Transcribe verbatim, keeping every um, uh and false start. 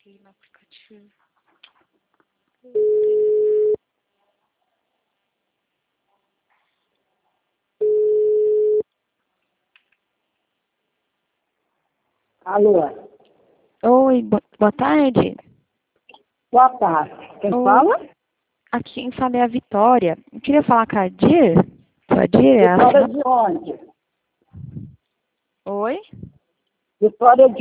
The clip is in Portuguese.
no aplicativo. Alô? Oi, bo- boa tarde. Boa tarde. Quem Oi. fala? Aqui quem fala é a Vitória. Eu queria falar com a Dir. Sua Dir é a Vitória senhora? de onde? Oi? Vitória de